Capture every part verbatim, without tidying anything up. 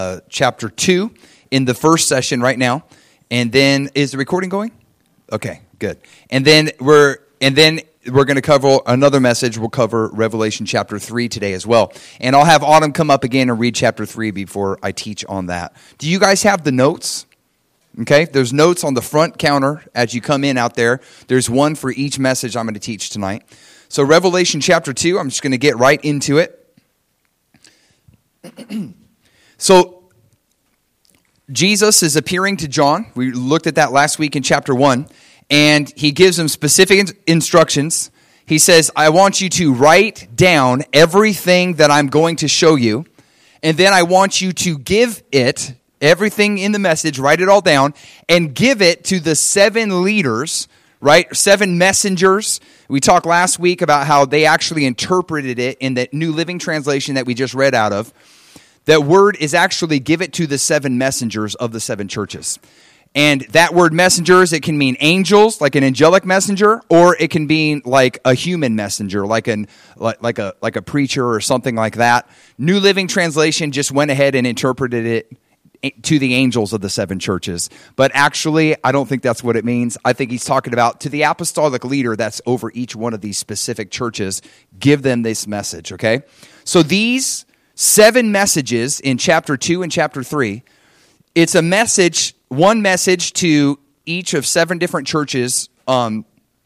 uh, chapter two in the first session right now. And then, is the recording going? Okay, good. And then we're and then we're going to cover another message. We'll cover Revelation chapter three today as well. And I'll have Autumn come up again and read chapter three before I teach on that. Do you guys have the notes? Okay, there's notes on the front counter as you come in out there. There's one for each message I'm going to teach tonight. So Revelation chapter two, I'm just going to get right into it. So Jesus is appearing to John. We looked at that last week in chapter one. And he gives him specific instructions. He says, I want you to write down everything that I'm going to show you. And then I want you to give it, everything in the message, write it all down, and give it to the seven leaders, right? Seven messengers. We talked last week about how they actually interpreted it in the New Living Translation that we just read out of. That word is actually give it to the seven messengers of the seven churches. And that word messengers, it can mean angels, like an angelic messenger, or it can mean like a human messenger, like an like, like a like a preacher or something like that. New Living Translation just went ahead and interpreted it to the angels of the seven churches. But actually, I don't think that's what it means. I think he's talking about to the apostolic leader that's over each one of these specific churches, give them this message, okay? So these seven messages in chapter two and chapter three, it's a message, one message to each of seven different churches um,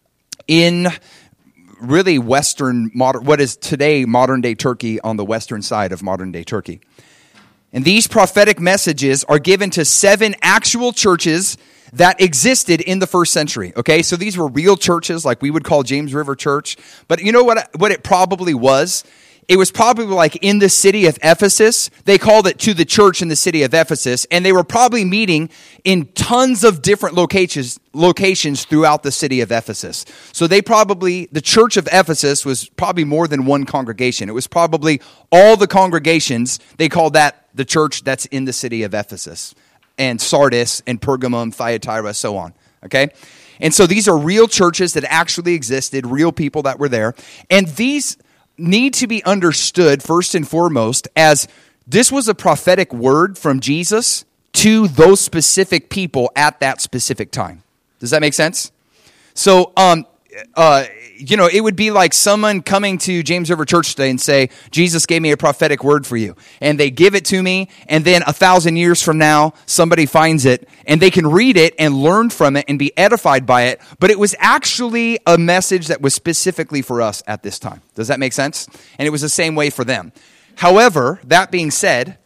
in really Western, modern, what is today modern-day Turkey on the western side of modern-day Turkey. And these prophetic messages are given to seven actual churches that existed in the first century, okay? So these were real churches like we would call James River Church. But you know what, what it probably was? It was probably like in the city of Ephesus. They called it to the church in the city of Ephesus. And they were probably meeting in tons of different locations locations throughout the city of Ephesus. So they probably, the church of Ephesus was probably more than one congregation. It was probably all the congregations. They called that the church that's in the city of Ephesus. And Sardis and Pergamum, Thyatira, so on. Okay? And so these are real churches that actually existed, real people that were there. And these need to be understood first and foremost as this was a prophetic word from Jesus to those specific people at that specific time. Does that make sense? So, um, uh, you know, it would be like someone coming to James River Church today and say, Jesus gave me a prophetic word for you. And they give it to me, and then a thousand years from now, somebody finds it, and they can read it and learn from it and be edified by it. But it was actually a message that was specifically for us at this time. Does that make sense? And it was the same way for them. However, that being said,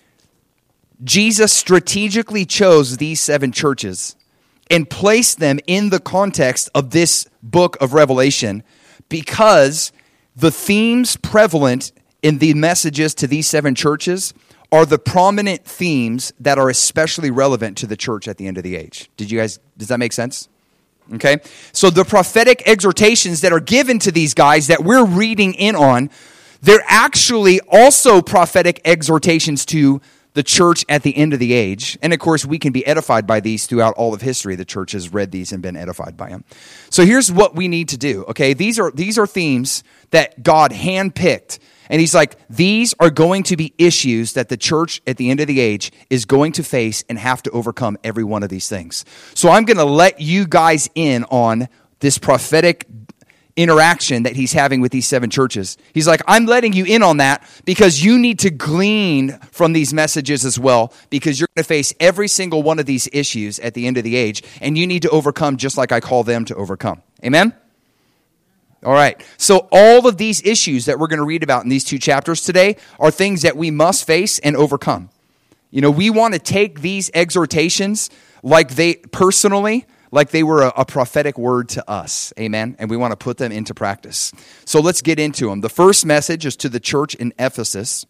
Jesus strategically chose these seven churches and place them in the context of this book of Revelation because the themes prevalent in the messages to these seven churches are the prominent themes that are especially relevant to the church at the end of the age. Did you guys, does that make sense? Okay. So the prophetic exhortations that are given to these guys that we're reading in on, they're actually also prophetic exhortations to the church at the end of the age. And of course, we can be edified by these throughout all of history. The church has read these and been edified by them. So here's what we need to do, okay? These are these are themes that God handpicked. And he's like, these are going to be issues that the church at the end of the age is going to face and have to overcome every one of these things. So I'm going to let you guys in on this prophetic interaction that he's having with these seven churches. He's like, I'm letting you in on that because you need to glean from these messages as well, because you're going to face every single one of these issues at the end of the age, and you need to overcome just like I call them to overcome. Amen? All right. So all of these issues that we're going to read about in these two chapters today are things that we must face and overcome. You know, we want to take these exhortations like they personally like they were a, a prophetic word to us. Amen? And we want to put them into practice. So let's get into them. The first message is to the church in Ephesus.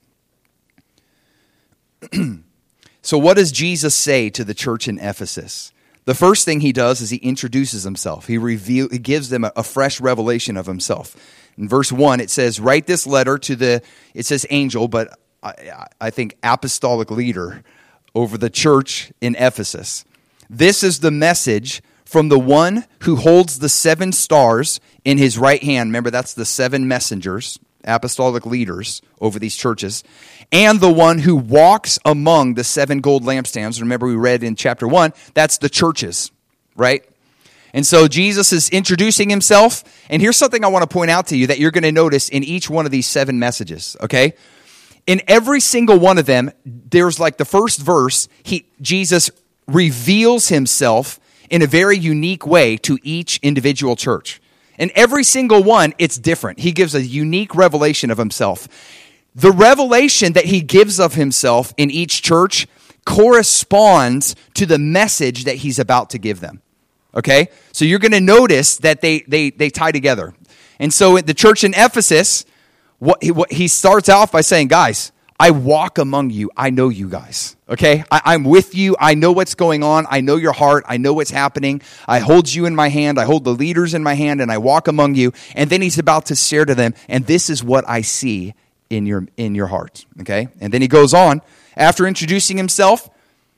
So what does Jesus say to the church in Ephesus? The first thing he does is he introduces himself. He, reveal, he gives them a, a fresh revelation of himself. In verse one, it says, write this letter to the, it says angel, but I, I think apostolic leader over the church in Ephesus. This is the message from the one who holds the seven stars in his right hand. Remember, that's the seven messengers apostolic leaders over these churches, and the one who walks among the seven gold lampstands. Remember, we read in chapter one, that's the churches, right? And so Jesus is introducing himself, and here's something I want to point out to you that you're going to notice in each one of these seven messages, okay? In every single one of them, there's like the first verse, he Jesus reveals himself in a very unique way to each individual church. And every single one, it's different. He gives a unique revelation of himself. The revelation that he gives of himself in each church corresponds to the message that he's about to give them. Okay? So you're going to notice that they they they tie together. And so at the church in Ephesus, what he, what he starts off by saying, guys, I walk among you. I know you guys. Okay? I, I'm with you. I know what's going on. I know your heart. I know what's happening. I hold you in my hand. I hold the leaders in my hand, and I walk among you. And then he's about to share to them, and this is what I see in your in your heart. Okay? And then he goes on. After introducing himself,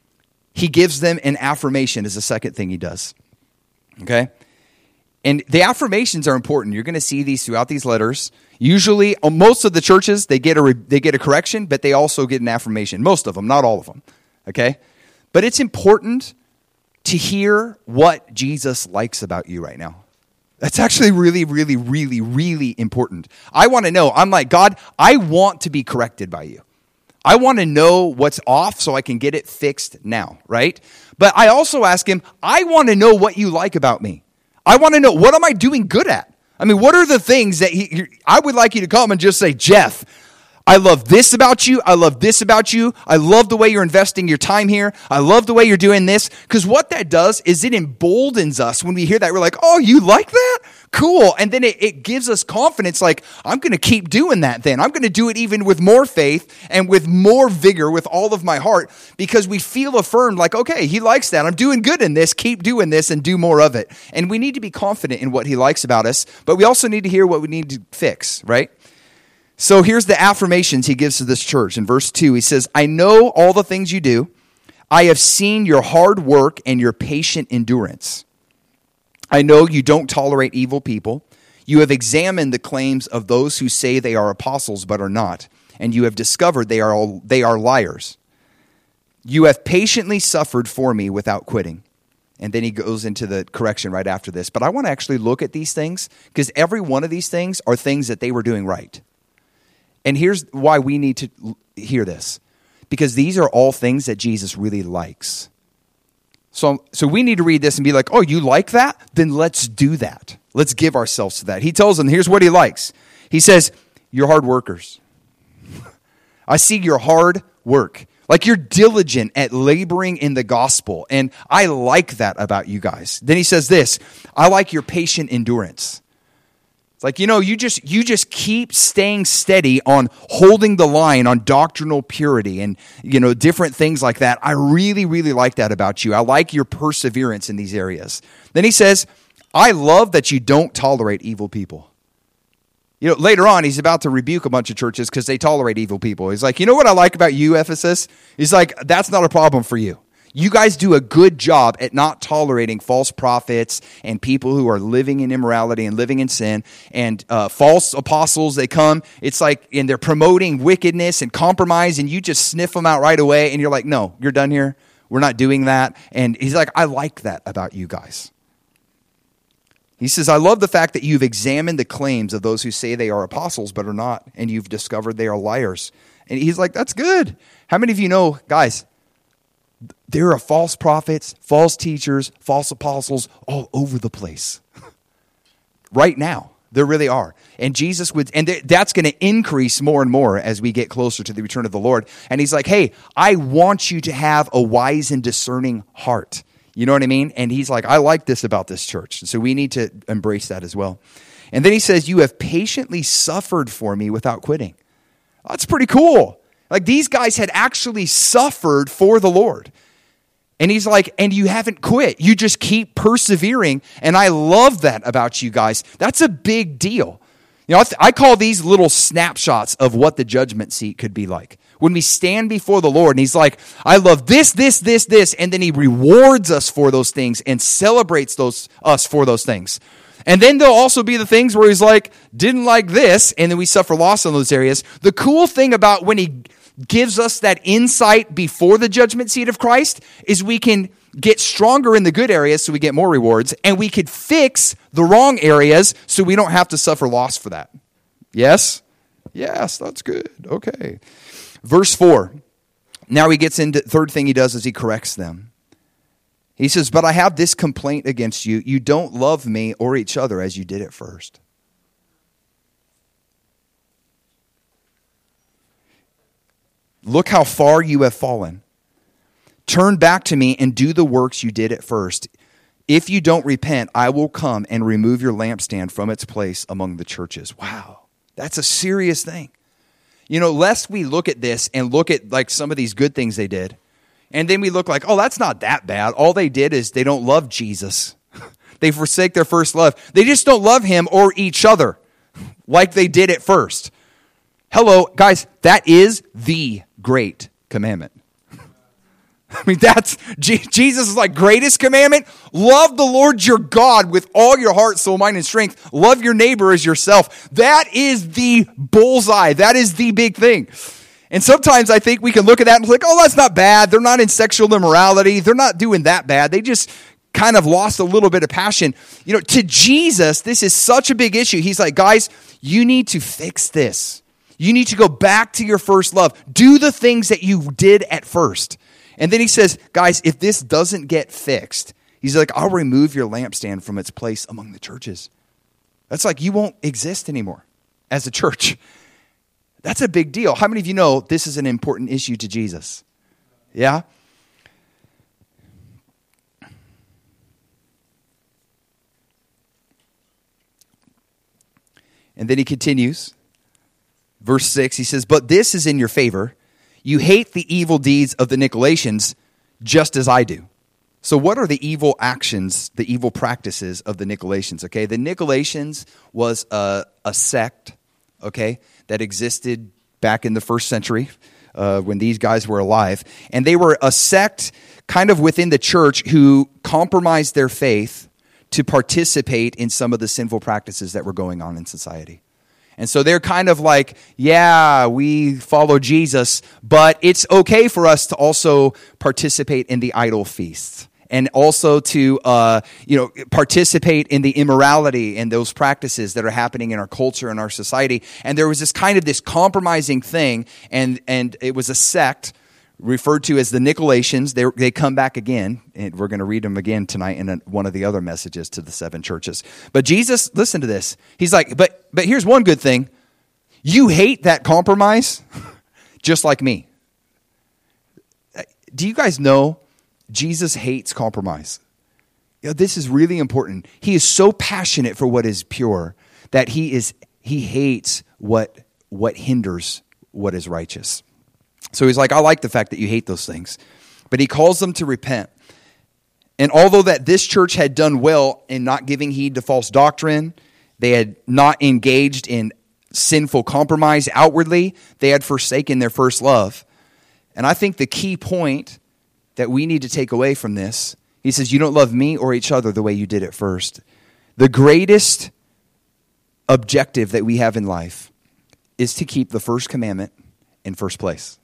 he gives them an affirmation is the second thing he does. Okay? And the affirmations are important. You're going to see these throughout these letters. Usually, most of the churches, they get a they get a correction, but they also get an affirmation. Most of them, not all of them. Okay? But it's important to hear what Jesus likes about you right now. That's actually really, really, really, really important. I want to know. I'm like, God, I want to be corrected by you. I want to know what's off so I can get it fixed now, right? But I also ask him, I want to know what you like about me. I want to know, what am I doing good at? I mean, what are the things that he, I would like you to come and just say, Jeff, I love this about you. I love this about you. I love the way you're investing your time here. I love the way you're doing this. Because what that does is it emboldens us when we hear that. We're like, oh, you like that? Cool. And then it, it gives us confidence like, I'm going to keep doing that then. I'm going to do it even with more faith and with more vigor with all of my heart because we feel affirmed like, okay, he likes that. I'm doing good in this. Keep doing this and do more of it. And we need to be confident in what he likes about us, but we also need to hear what we need to fix, right? So here's the affirmations he gives to this church. In verse two, he says, I know all the things you do. I have seen your hard work and your patient endurance. I know you don't tolerate evil people. You have examined the claims of those who say they are apostles but are not, and you have discovered they are all, they are liars. You have patiently suffered for me without quitting. And then he goes into the correction right after this. But I want to actually look at these things because every one of these things are things that they were doing right. And here's why we need to hear this. Because these are all things that Jesus really likes. So, so we need to read this and be like, oh, you like that? Then let's do that. Let's give ourselves to that. He tells them, here's what he likes. He says, you're hard workers. I see your hard work. Like you're diligent at laboring in the gospel. And I like that about you guys. Then he says this, I like your patient endurance. It's like, you know, you just you just keep staying steady on holding the line on doctrinal purity and, you know, different things like that. I really, really like that about you. I like your perseverance in these areas. Then he says, I love that you don't tolerate evil people. You know, later on, he's about to rebuke a bunch of churches because they tolerate evil people. He's like, you know what I like about you, Ephesus? He's like, that's not a problem for you. You guys do a good job at not tolerating false prophets and people who are living in immorality and living in sin and uh, false apostles. They come, it's like, and they're promoting wickedness and compromise, and you just sniff them out right away. And you're like, no, you're done here. We're not doing that. And he's like, I like that about you guys. He says, I love the fact that you've examined the claims of those who say they are apostles but are not, and you've discovered they are liars. And he's like, that's good. How many of you know, guys, there are false prophets, false teachers, false apostles all over the place. Right now, there really are. And Jesus would, and that's going to increase more and more as we get closer to the return of the Lord. And he's like, hey, I want you to have a wise and discerning heart. You know what I mean? And he's like, I like this about this church. So we need to embrace that as well. And then he says, you have patiently suffered for me without quitting. That's pretty cool. Like these guys had actually suffered for the Lord. And he's like, and you haven't quit. You just keep persevering. And I love that about you guys. That's a big deal. You know, I, th- I call these little snapshots of what the judgment seat could be like. When we stand before the Lord and he's like, I love this, this, this, this. And then he rewards us for those things and celebrates those us for those things. And then there'll also be the things where he's like, didn't like this, and then we suffer loss in those areas. The cool thing about when he gives us that insight before the judgment seat of Christ is we can get stronger in the good areas so we get more rewards, and we could fix the wrong areas so we don't have to suffer loss for that. Yes? Yes, that's good. Okay. Verse four. Now he gets into, third thing he does is he corrects them. He says, but I have this complaint against you. You don't love me or each other as you did at first. Look how far you have fallen. Turn back to me and do the works you did at first. If you don't repent, I will come and remove your lampstand from its place among the churches. Wow, that's a serious thing. You know, lest we look at this and look at like some of these good things they did, and then we look like, oh, that's not that bad. All they did is they don't love Jesus. They forsake their first love. They just don't love him or each other like they did at first. Hello, guys, that is the great commandment. I mean, that's, Jesus is like, greatest commandment, love the Lord your God with all your heart, soul, mind, and strength. Love your neighbor as yourself. That is the bullseye. That is the big thing. And sometimes I think we can look at that and be like, oh, that's not bad. They're not in sexual immorality. They're not doing that bad. They just kind of lost a little bit of passion. You know, to Jesus, this is such a big issue. He's like, guys, you need to fix this. You need to go back to your first love. Do the things that you did at first. And then he says, guys, if this doesn't get fixed, he's like, I'll remove your lampstand from its place among the churches. That's like you won't exist anymore as a church. That's a big deal. How many of you know this is an important issue to Jesus? Yeah? And then he continues. Verse six, he says, but this is in your favor. You hate the evil deeds of the Nicolaitans just as I do. So what are the evil actions, the evil practices of the Nicolaitans? Okay, the Nicolaitans was a, a sect, okay, that existed back in the first century uh, when these guys were alive. And they were a sect kind of within the church who compromised their faith to participate in some of the sinful practices that were going on in society. And so they're kind of like, yeah, we follow Jesus, but it's okay for us to also participate in the idol feasts and also to, uh, you know, participate in the immorality and those practices that are happening in our culture and our society. And there was this kind of this compromising thing, and and it was a sect referred to as the Nicolaitans. They they come back again, and we're going to read them again tonight in a, one of the other messages to the seven churches. But Jesus, listen to this. He's like, but but here's one good thing. You hate that compromise just like me. Do you guys know Jesus hates compromise? You know, this is really important. He is so passionate for what is pure that he is he hates what what hinders what is righteous. So he's like, I like the fact that you hate those things. But he calls them to repent. And although that this church had done well in not giving heed to false doctrine, they had not engaged in sinful compromise outwardly, they had forsaken their first love. And I think the key point that we need to take away from this, he says, you don't love me or each other the way you did at first. The greatest objective that we have in life is to keep the first commandment in first place.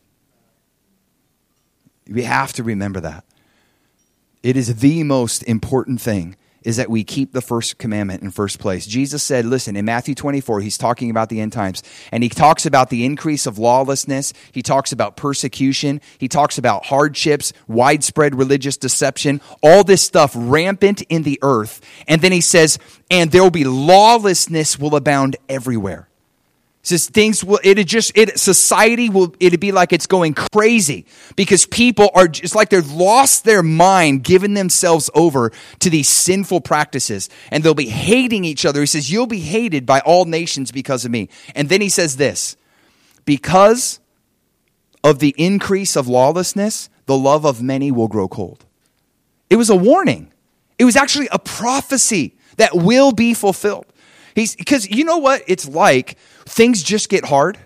We have to remember that. It is the most important thing, is that we keep the first commandment in first place. Jesus said, listen, in Matthew twenty-four, he's talking about the end times, and he talks about the increase of lawlessness. He talks about persecution. He talks about hardships, widespread religious deception, all this stuff rampant in the earth. And then he says, and there will be lawlessness will abound everywhere. Says things will, it'd just, it, society will, it'd be like it's going crazy because people are, it's like they've lost their mind, giving themselves over to these sinful practices, and they'll be hating each other. He says, you'll be hated by all nations because of me. And then he says this, because of the increase of lawlessness, the love of many will grow cold. It was a warning. It was actually a prophecy that will be fulfilled. He's, because you know what it's like, things just get hard,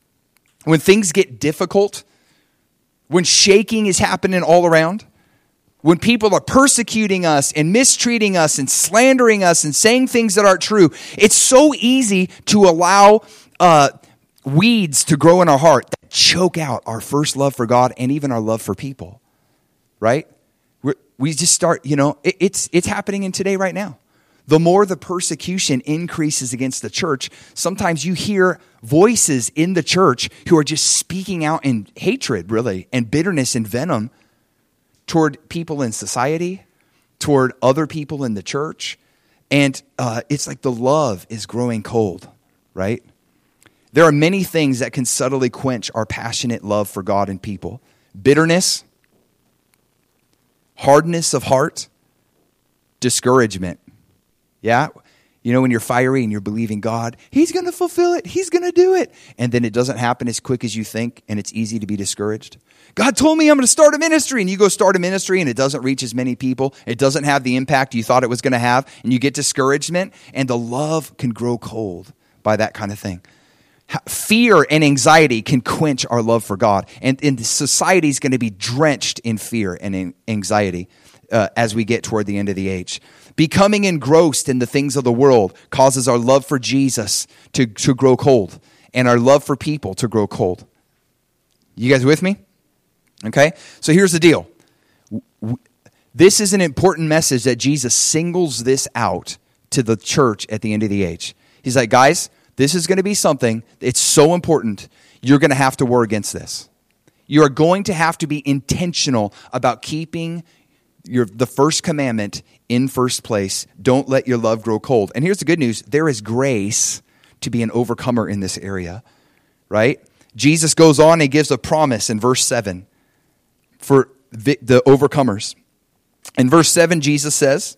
when things get difficult, when shaking is happening all around, when people are persecuting us and mistreating us and slandering us and saying things that aren't true, it's so easy to allow uh, weeds to grow in our heart that choke out our first love for God and even our love for people, right? We're, we just start, you know, it, it's it's happening in today right now. The more the persecution increases against the church, sometimes you hear voices in the church who are just speaking out in hatred, really, and bitterness and venom toward people in society, toward other people in the church. And uh, it's like the love is growing cold, right? There are many things that can subtly quench our passionate love for God and people. Bitterness, hardness of heart, discouragement. Yeah? You know, when you're fiery and you're believing God, He's going to fulfill it. He's going to do it. And then it doesn't happen as quick as you think, and it's easy to be discouraged. God told me I'm going to start a ministry, and you go start a ministry, and it doesn't reach as many people. It doesn't have the impact you thought it was going to have, and you get discouragement, and the love can grow cold by that kind of thing. Fear and anxiety can quench our love for God, and, and society is going to be drenched in fear and anxiety uh, as we get toward the end of the age. Becoming engrossed in the things of the world causes our love for Jesus to, to grow cold and our love for people to grow cold. You guys with me? Okay, so here's the deal. This is an important message that Jesus singles this out to the church at the end of the age. He's like, guys, this is going to be something, it's so important, you're going to have to war against this. You are going to have to be intentional about keeping your the first commandment in first place. Don't let your love grow cold. And here's the good news. There is grace to be an overcomer in this area, right? Jesus goes on and gives a promise in verse seven for the, the overcomers. In verse seven, Jesus says,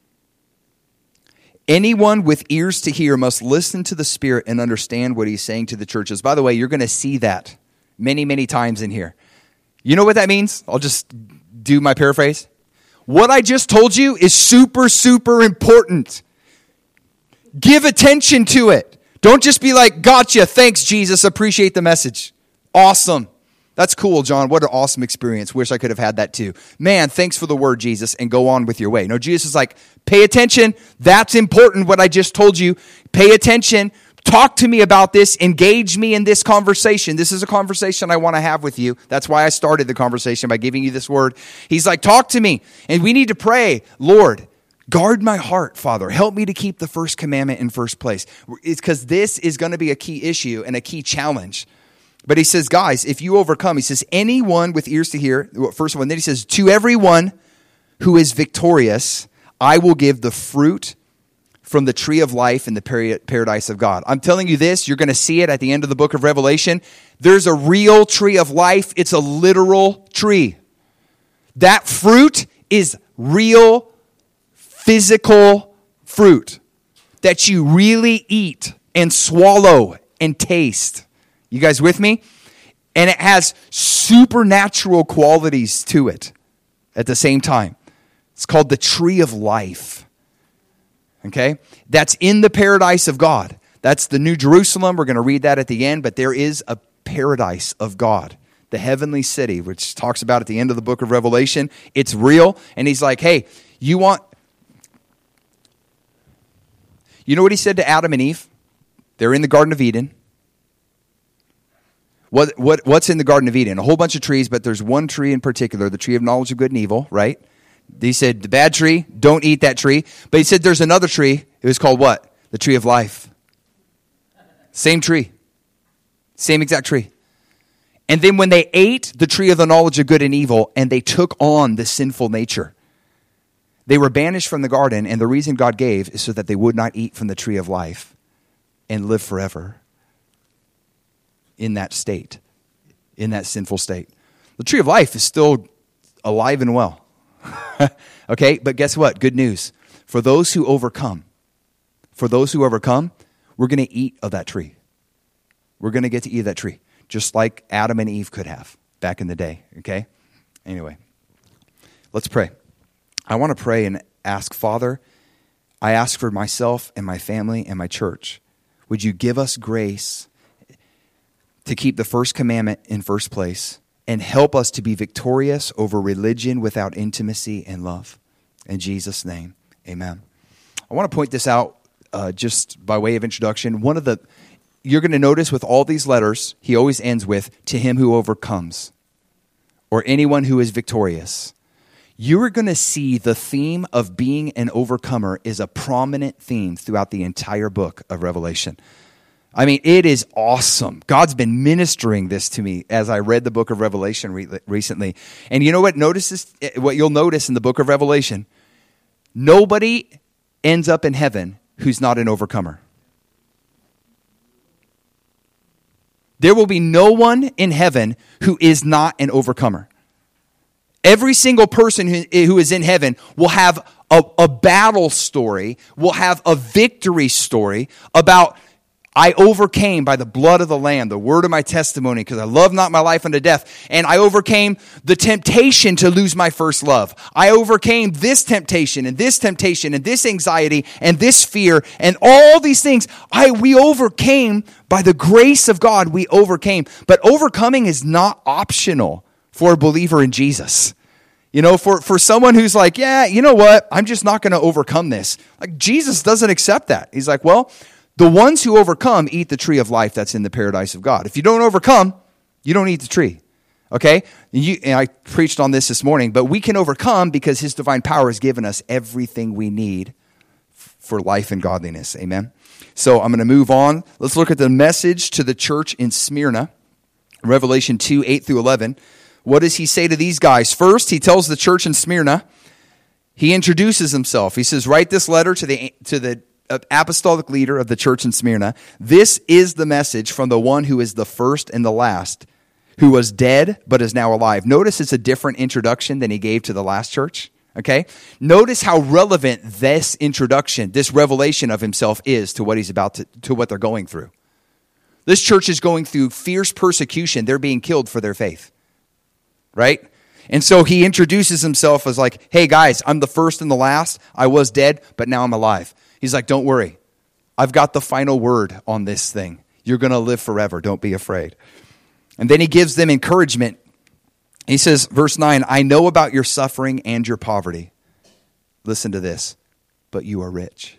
anyone with ears to hear must listen to the Spirit and understand what He's saying to the churches. By the way, you're going to see that many, many times in here. You know what that means? I'll just do my paraphrase. What I just told you is super, super important. Give attention to it. Don't just be like, gotcha, thanks, Jesus, appreciate the message. Awesome. That's cool, John. What an awesome experience. Wish I could have had that too. Man, thanks for the word, Jesus, and go on with your way. No, Jesus is like, pay attention. That's important, what I just told you. Pay attention. Talk to me about this. Engage me in this conversation. This is a conversation I want to have with you. That's why I started the conversation by giving you this word. He's like, talk to me. And we need to pray, Lord, guard my heart, Father. Help me to keep the first commandment in first place. It's because this is going to be a key issue and a key challenge. But he says, guys, if you overcome, he says, anyone with ears to hear, first one, then he says, to everyone who is victorious, I will give the fruit from the tree of life in the paradise of God. I'm telling you this, you're going to see it at the end of the book of Revelation. There's a real tree of life. It's a literal tree. That fruit is real, physical fruit that you really eat and swallow and taste. You guys with me? And it has supernatural qualities to it at the same time. It's called the tree of life. Okay? That's in the paradise of God. That's the New Jerusalem. We're going to read that at the end, but there is a paradise of God, the heavenly city, which talks about at the end of the book of Revelation. It's real. And he's like, hey, you want... You know what he said to Adam and Eve? They're in the Garden of Eden. What, what, what's in the Garden of Eden? A whole bunch of trees, but there's one tree in particular, the tree of knowledge of good and evil, right? He said, the bad tree, don't eat that tree. But he said there's another tree. It was called what? The tree of life. Same tree. Same exact tree. And then when they ate the tree of the knowledge of good and evil, and they took on the sinful nature, they were banished from the garden, and the reason God gave is so that they would not eat from the tree of life and live forever in that state, in that sinful state. The tree of life is still alive and well. Okay, but guess what? Good news. For those who overcome, for those who overcome, we're going to eat of that tree. We're going to get to eat of that tree, just like Adam and Eve could have back in the day, okay? Anyway, let's pray. I want to pray and ask, Father, I ask for myself and my family and my church. Would you give us grace to keep the first commandment in first place and help us to be victorious over religion without intimacy and love. In Jesus' name, amen. I want to point this out uh, just by way of introduction. One of the, you're going to notice with all these letters, he always ends with, to him who overcomes, or anyone who is victorious. You are going to see the theme of being an overcomer is a prominent theme throughout the entire book of Revelation. I mean, it is awesome. God's been ministering this to me as I read the book of Revelation re- recently. And you know what? Notice this, what you'll notice in the book of Revelation. Nobody ends up in heaven who's not an overcomer. There will be no one in heaven who is not an overcomer. Every single person who, who is in heaven will have a, a battle story, will have a victory story about, I overcame by the blood of the Lamb, the word of my testimony, because I love not my life unto death. And I overcame the temptation to lose my first love. I overcame this temptation and this temptation and this anxiety and this fear and all these things. I we overcame by the grace of God. We overcame. But overcoming is not optional for a believer in Jesus. You know, for, for someone who's like, yeah, you know what? I'm just not going to overcome this. Like, Jesus doesn't accept that. He's like, well, the ones who overcome eat the tree of life that's in the paradise of God. If you don't overcome, you don't eat the tree. Okay? You, and I preached on this this morning, but we can overcome because his divine power has given us everything we need f- for life and godliness. Amen? So I'm going to move on. Let's look at the message to the church in Smyrna. Revelation two, eight through eleven. What does he say to these guys? First, he tells the church in Smyrna, he introduces himself. He says, write this letter to the to the apostolic leader of the church in Smyrna. This is the message from the one who is the first and the last, who was dead but is now alive. Notice it's a different introduction than he gave to the last church. Okay? Notice how relevant this introduction, this revelation of himself is to what he's about to, to what they're going through. This church is going through fierce persecution. They're being killed for their faith. Right? And so he introduces himself as like, hey guys, I'm the first and the last. I was dead, but now I'm alive. He's like, don't worry. I've got the final word on this thing. You're going to live forever. Don't be afraid. And then he gives them encouragement. He says, verse nine, I know about your suffering and your poverty. Listen to this. But you are rich.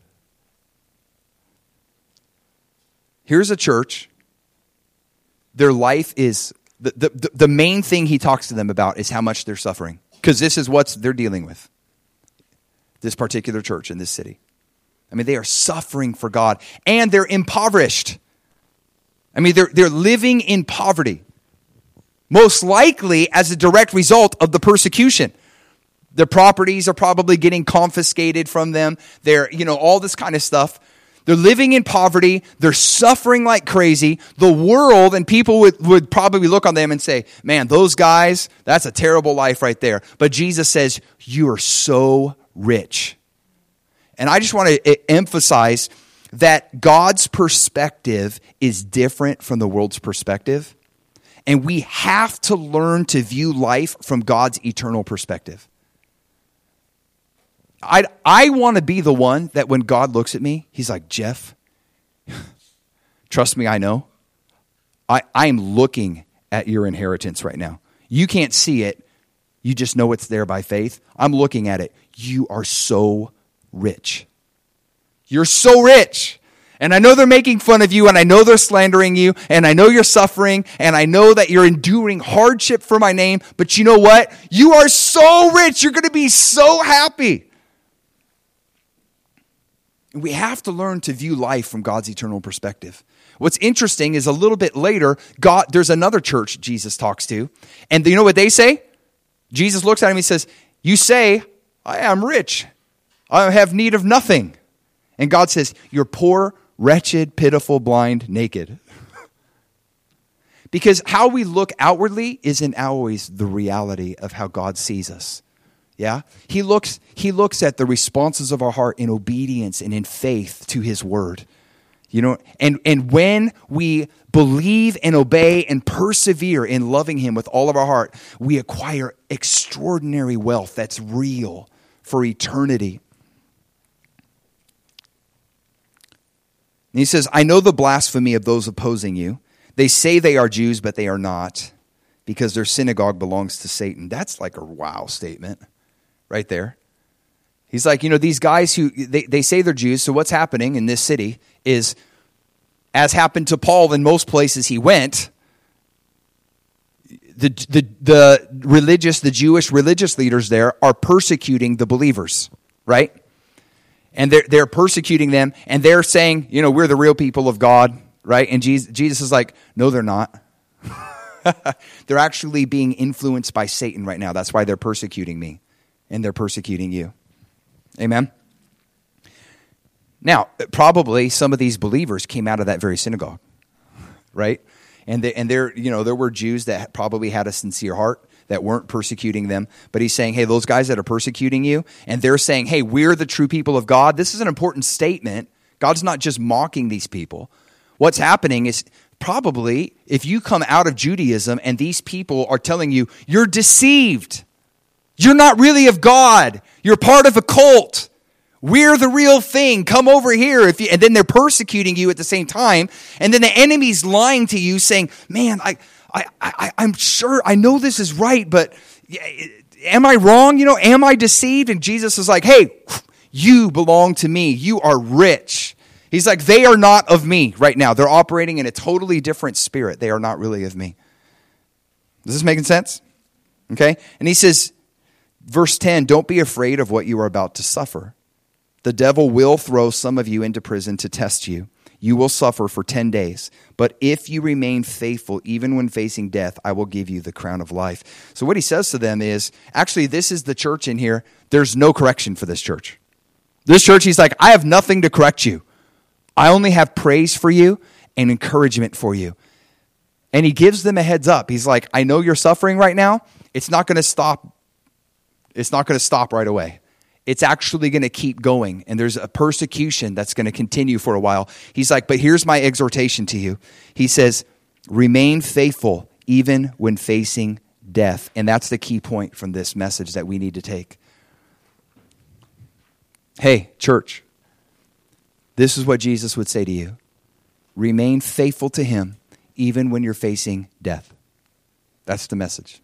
Here's a church. Their life is, the, the, the main thing he talks to them about is how much they're suffering. Because this is what they're dealing with. This particular church in this city. I mean, they are suffering for God, and they're impoverished. I mean, they're, they're living in poverty, most likely as a direct result of the persecution. Their properties are probably getting confiscated from them. They're, you know, all this kind of stuff. They're living in poverty. They're suffering like crazy. The world and people would, would probably look on them and say, man, those guys, that's a terrible life right there. But Jesus says, you are so rich. And I just want to emphasize that God's perspective is different from the world's perspective. And we have to learn to view life from God's eternal perspective. I I want to be the one that when God looks at me, he's like, Jeff, trust me, I know. I, I'm looking at your inheritance right now. You can't see it. You just know it's there by faith. I'm looking at it. You are so rich. You're so rich. And I know they're making fun of you, and I know they're slandering you, and I know you're suffering, and I know that you're enduring hardship for my name, but you know what? You are so rich. You're going to be so happy. We have to learn to view life from God's eternal perspective. What's interesting is a little bit later, God, there's another church Jesus talks to, and you know what they say? Jesus looks at him and he says, you say, I am rich. I have need of nothing. And God says, you're poor, wretched, pitiful, blind, naked. Because how we look outwardly isn't always the reality of how God sees us. Yeah? He looks, he looks at the responses of our heart in obedience and in faith to his word. You know, and, and when we believe and obey and persevere in loving him with all of our heart, we acquire extraordinary wealth that's real for eternity. And he says, I know the blasphemy of those opposing you. They say they are Jews, but they are not. because their synagogue belongs to Satan. That's like a wow statement right there. He's like, you know, these guys who, they, they say they're Jews, so what's happening in this city is, as happened to Paul in most places he went, the, the, the religious, the Jewish religious leaders there are persecuting the believers, right? And they're, they're persecuting them, and they're saying, you know, we're the real people of God, right? And Jesus, Jesus is like, no, they're not. They're actually being influenced by Satan right now. That's why they're persecuting me, and they're persecuting you. Amen? Now, probably some of these believers came out of that very synagogue, right? And they, and there, you know, there were Jews that probably had a sincere heart that weren't persecuting them. But he's saying, hey, those guys that are persecuting you, and they're saying, hey, we're the true people of God. This is an important statement. God's not just mocking these people. What's happening is probably if you come out of Judaism and these people are telling you, you're deceived. You're not really of God. You're part of a cult. We're the real thing. Come over here. If you, and then they're persecuting you at the same time. And then the enemy's lying to you saying, man, I, I, I, I'm sure, I know this is right, but am I wrong? You know, am I deceived? And Jesus is like, hey, you belong to me. You are rich. He's like, they are not of me right now. They're operating in a totally different spirit. They are not really of me. Is this making sense? Okay. And he says, verse ten, don't be afraid of what you are about to suffer. The devil will throw some of you into prison to test you. You will suffer for ten days. But if you remain faithful, even when facing death, I will give you the crown of life. So what he says to them is, actually, this is the church in here. There's no correction for this church. This church, he's like, I have nothing to correct you. I only have praise for you and encouragement for you. And he gives them a heads up. He's like, I know you're suffering right now. It's not going to stop. It's not going to stop right away. It's actually going to keep going. And there's a persecution that's going to continue for a while. He's like, but here's my exhortation to you. He says, remain faithful even when facing death. And that's the key point from this message that we need to take. Hey, church, this is what Jesus would say to you. Remain faithful to him even when you're facing death. That's the message.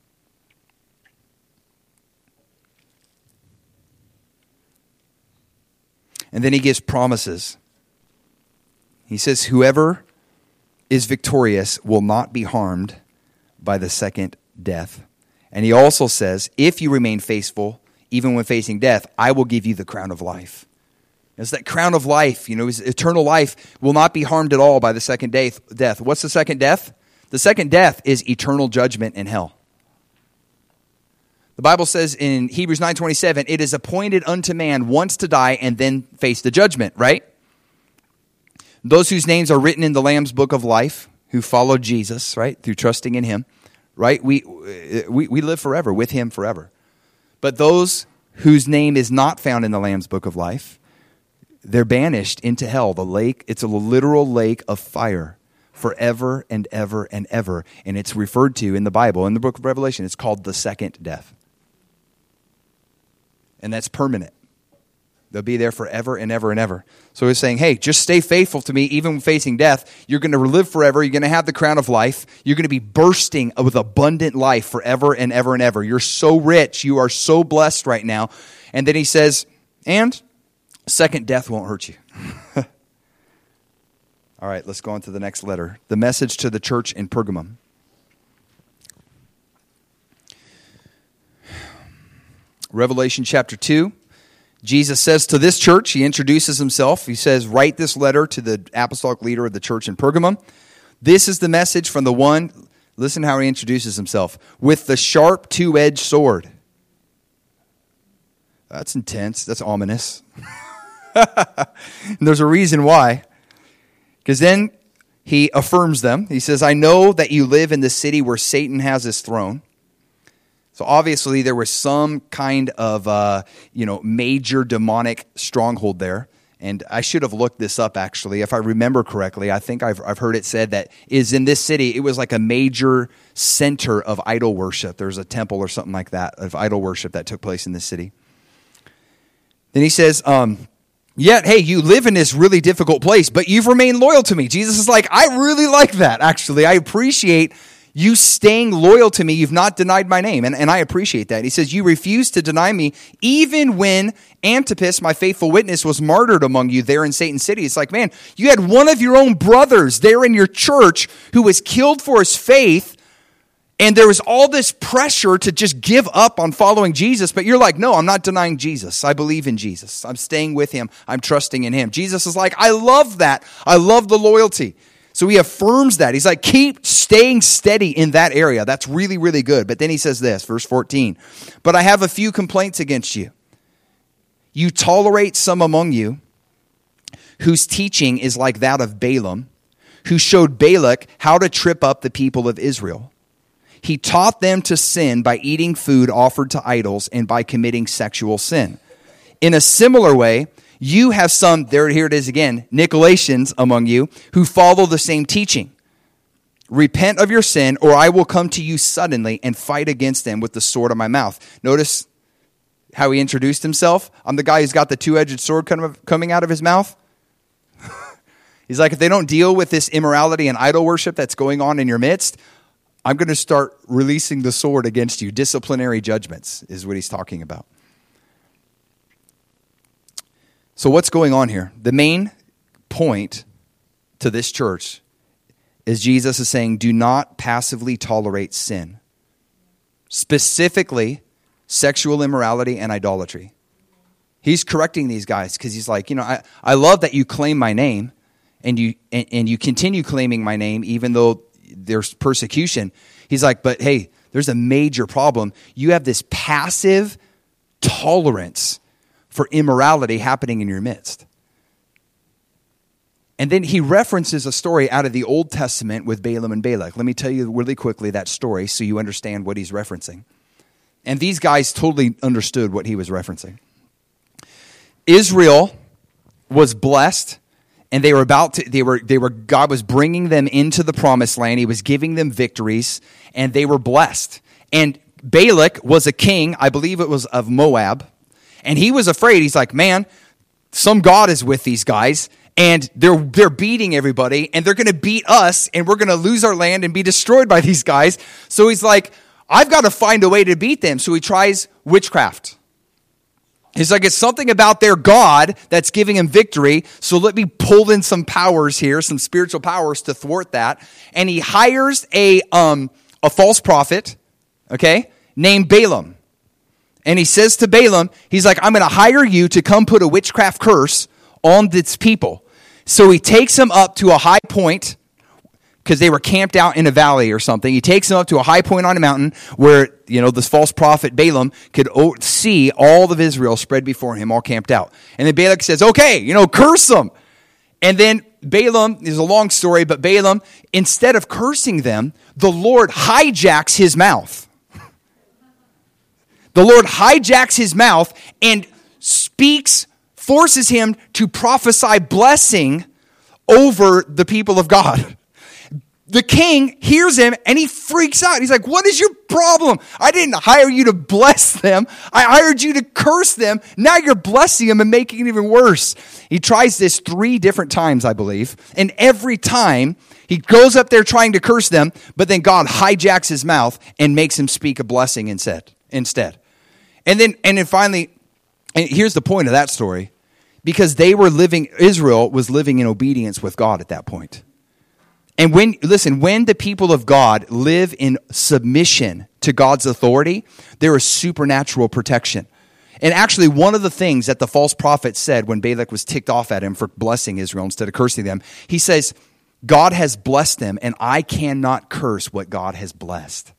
And then he gives promises. He says, whoever is victorious will not be harmed by the second death. And he also says, if you remain faithful, even when facing death, I will give you the crown of life. It's that crown of life, you know, eternal life will not be harmed at all by the second death. What's the second death? The second death is eternal judgment in hell. The Bible says in Hebrews nine twenty-seven, it is appointed unto man once to die and then face the judgment, right? Those whose names are written in the Lamb's book of life, who followed Jesus, right, through trusting in him, right? We, we, we live forever, with him forever. But those whose name is not found in the Lamb's book of life, they're banished into hell, the lake. It's a literal lake of fire forever and ever and ever. And it's referred to in the Bible, in the book of Revelation, it's called the second death. And that's permanent. They'll be there forever and ever and ever. So he's saying, hey, just stay faithful to me, even when facing death. You're going to live forever. You're going to have the crown of life. You're going to be bursting with abundant life forever and ever and ever. You're so rich. You are so blessed right now. And then he says, and second death won't hurt you. All right, let's go on to the next letter. The message to the church in Pergamum. Revelation chapter two, Jesus says to this church, he introduces himself. He says, write this letter to the apostolic leader of the church in Pergamum. This is the message from the one, listen how he introduces himself, with the sharp two-edged sword. That's intense. That's ominous. And there's a reason why. Because then he affirms them. He says, I know that you live in the city where Satan has his throne. So obviously there was some kind of, uh, you know, major demonic stronghold there. And I should have looked this up, actually. If I remember correctly, I think I've, I've heard it said that is in this city, it was like a major center of idol worship. There's a temple or something like that of idol worship that took place in this city. Then he says, um, yet, hey, you live in this really difficult place, but you've remained loyal to me. Jesus is like, I really like that, actually. I appreciate You staying loyal to me, you've not denied my name. And, and I appreciate that. He says, you refuse to deny me even when Antipas, my faithful witness, was martyred among you there in Satan's city. It's like, man, you had one of your own brothers there in your church who was killed for his faith. And there was all this pressure to just give up on following Jesus. But you're like, no, I'm not denying Jesus. I believe in Jesus. I'm staying with him. I'm trusting in him. Jesus is like, I love that. I love the loyalty. So he affirms that. He's like, keep staying steady in that area. That's really, really good. But then he says this, verse fourteen. But I have a few complaints against you. You tolerate some among you whose teaching is like that of Balaam, who showed Balak how to trip up the people of Israel. He taught them to sin by eating food offered to idols and by committing sexual sin. In a similar way, you have some, there, here it is again, Nicolaitans among you who follow the same teaching. Repent of your sin, or I will come to you suddenly and fight against them with the sword of my mouth. Notice how he introduced himself. I'm the guy who's got the two-edged sword coming out of his mouth. He's like, if they don't deal with this immorality and idol worship that's going on in your midst, I'm going to start releasing the sword against you. Disciplinary judgments is what he's talking about. So what's going on here? The main point to this church is Jesus is saying, do not passively tolerate sin. Specifically, sexual immorality and idolatry. He's correcting these guys because he's like, you know, I, I love that you claim my name and you and, and you continue claiming my name even though there's persecution. He's like, but hey, there's a major problem. You have this passive tolerance for immorality happening in your midst. And then he references a story out of the Old Testament with Balaam and Balak. Let me tell you really quickly that story so you understand what he's referencing. And these guys totally understood what he was referencing. Israel was blessed, and they were about to, they were, they were, God was bringing them into the promised land. He was giving them victories, and they were blessed. And Balak was a king, I believe it was of Moab. And he was afraid. He's like, man, some God is with these guys, and they're they're beating everybody, and they're going to beat us, and we're going to lose our land and be destroyed by these guys. So he's like, I've got to find a way to beat them. So he tries witchcraft. He's like, it's something about their God that's giving him victory, so let me pull in some powers here, some spiritual powers to thwart that. And he hires a um a false prophet, okay, named Balaam. And he says to Balaam, he's like, I'm going to hire you to come put a witchcraft curse on this people. So he takes them up to a high point, because they were camped out in a valley or something. He takes them up to a high point on a mountain where, you know, this false prophet Balaam could see all of Israel spread before him, all camped out. And then Balak says, okay, you know, curse them. And then Balaam, there's a long story, but Balaam, instead of cursing them, the Lord hijacks his mouth. The Lord hijacks his mouth and speaks, forces him to prophesy blessing over the people of God. The king hears him and he freaks out. He's like, what is your problem? I didn't hire you to bless them. I hired you to curse them. Now you're blessing them and making it even worse. He tries this three different times, I believe. And every time he goes up there trying to curse them, but then God hijacks his mouth and makes him speak a blessing instead. instead. And then, and then finally, and here's the point of that story, because they were living, Israel was living in obedience with God at that point. And when, listen, when the people of God live in submission to God's authority, there is supernatural protection. And actually, one of the things that the false prophet said when Balak was ticked off at him for blessing Israel instead of cursing them, he says, God has blessed them, and I cannot curse what God has blessed.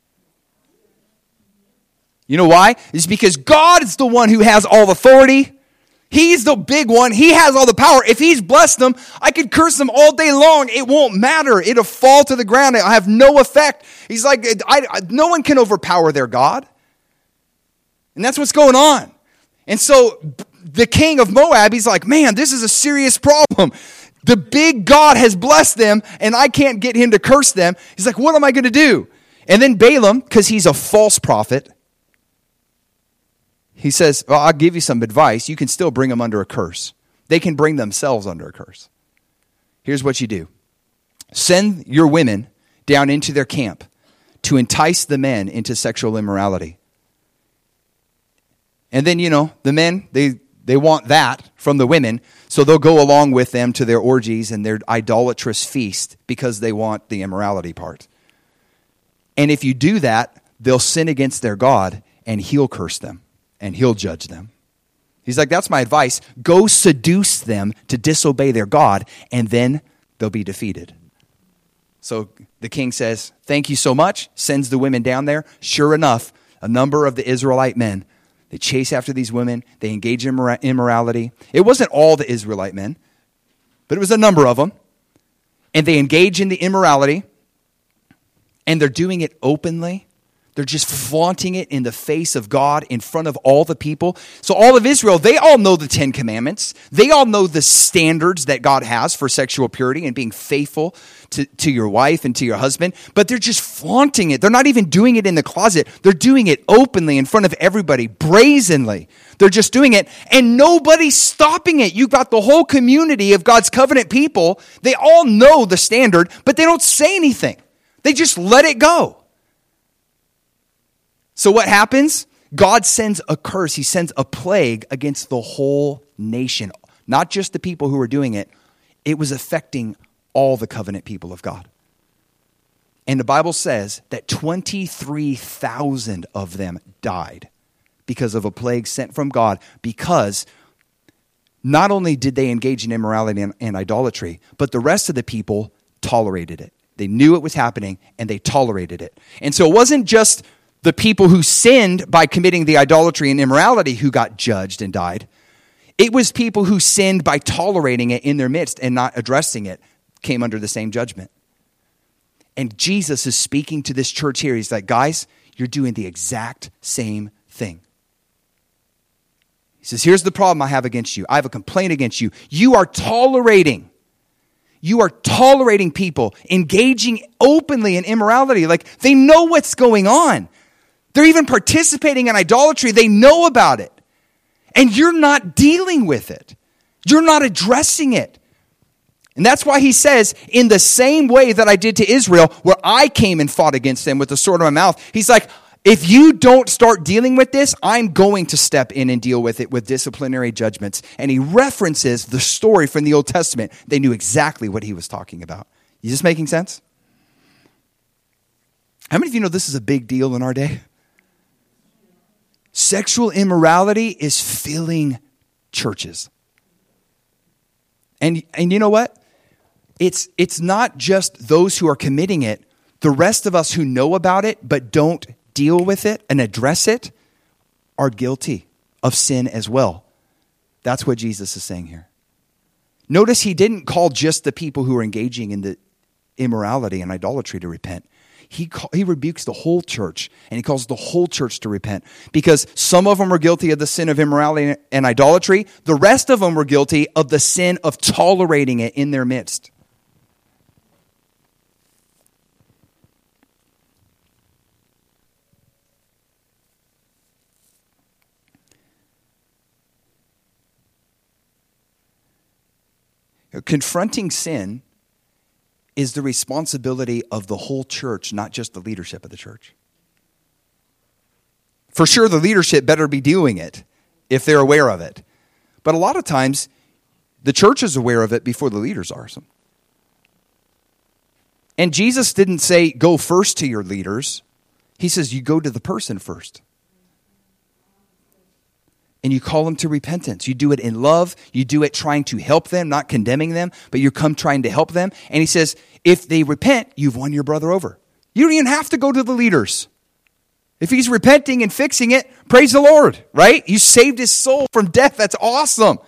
You know why? It's because God is the one who has all authority. He's the big one. He has all the power. If he's blessed them, I could curse them all day long. It won't matter. It'll fall to the ground. It'll have no effect. He's like, I, I, no one can overpower their God. And that's what's going on. And so the king of Moab, he's like, man, this is a serious problem. The big God has blessed them, and I can't get him to curse them. He's like, what am I going to do? And then Balaam, because he's a false prophet, he says, well, I'll give you some advice. You can still bring them under a curse. They can bring themselves under a curse. Here's what you do. Send your women down into their camp to entice the men into sexual immorality. And then, you know, the men, they, they want that from the women, so they'll go along with them to their orgies and their idolatrous feast because they want the immorality part. And if you do that, they'll sin against their God, and he'll curse them, and he'll judge them. He's like, that's my advice. Go seduce them to disobey their God, and then they'll be defeated. So the king says, thank you so much, sends the women down there. Sure enough, a number of the Israelite men, they chase after these women. They engage in immorality. It wasn't all the Israelite men, but it was a number of them. And they engage in the immorality, and they're doing it openly. They're just flaunting it in the face of God in front of all the people. So all of Israel, they all know the Ten Commandments. They all know the standards that God has for sexual purity and being faithful to, to your wife and to your husband. But they're just flaunting it. They're not even doing it in the closet. They're doing it openly in front of everybody, brazenly. They're just doing it, and nobody's stopping it. You've got the whole community of God's covenant people. They all know the standard, but they don't say anything. They just let it go. So what happens? God sends a curse. He sends a plague against the whole nation. Not just the people who were doing it. It was affecting all the covenant people of God. And the Bible says that twenty-three thousand of them died because of a plague sent from God, because not only did they engage in immorality and, and idolatry, but the rest of the people tolerated it. They knew it was happening, and they tolerated it. And so it wasn't just the people who sinned by committing the idolatry and immorality who got judged and died. It was people who sinned by tolerating it in their midst and not addressing it came under the same judgment. And Jesus is speaking to this church here. He's like, guys, you're doing the exact same thing. He says, here's the problem I have against you. I have a complaint against you. You are tolerating. You are tolerating people engaging openly in immorality. Like, they know what's going on. They're even participating in idolatry. They know about it. And you're not dealing with it. You're not addressing it. And that's why he says, in the same way that I did to Israel, where I came and fought against them with the sword of my mouth, he's like, if you don't start dealing with this, I'm going to step in and deal with it with disciplinary judgments. And he references the story from the Old Testament. They knew exactly what he was talking about. Is this making sense? How many of you know this is a big deal in our day? Sexual immorality is filling churches. And, and you know what? It's, it's not just those who are committing it. The rest of us who know about it but don't deal with it and address it are guilty of sin as well. That's what Jesus is saying here. Notice he didn't call just the people who are engaging in the immorality and idolatry to repent. He call, he rebukes the whole church, and he calls the whole church to repent, because some of them were guilty of the sin of immorality and idolatry. The rest of them were guilty of the sin of tolerating it in their midst. Confronting sin is the responsibility of the whole church, not just the leadership of the church. For sure, the leadership better be doing it if they're aware of it. But a lot of times, the church is aware of it before the leaders are. And Jesus didn't say, go first to your leaders. He says, you go to the person first. And you call them to repentance. You do it in love. You do it trying to help them, not condemning them, but you come trying to help them. And he says, if they repent, you've won your brother over. You don't even have to go to the leaders. If he's repenting and fixing it, praise the Lord, right? You saved his soul from death. That's awesome.